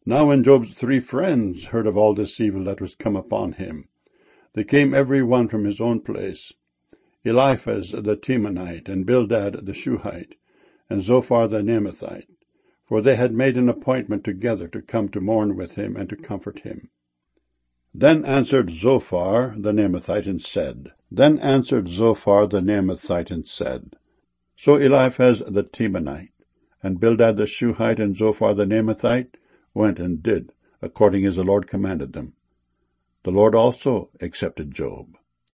Now when Job's 3 friends heard of all this evil that was come upon him, they came every one from his own place, Eliphaz the Temanite, and Bildad the Shuhite, and Zophar the Naamathite, for they had made an appointment together to come to mourn with him and to comfort him. Then answered Zophar the Naamathite and said, So Eliphaz the Temanite, and Bildad the Shuhite, and Zophar the Naamathite went and did according as the Lord commanded them. The Lord also accepted Job.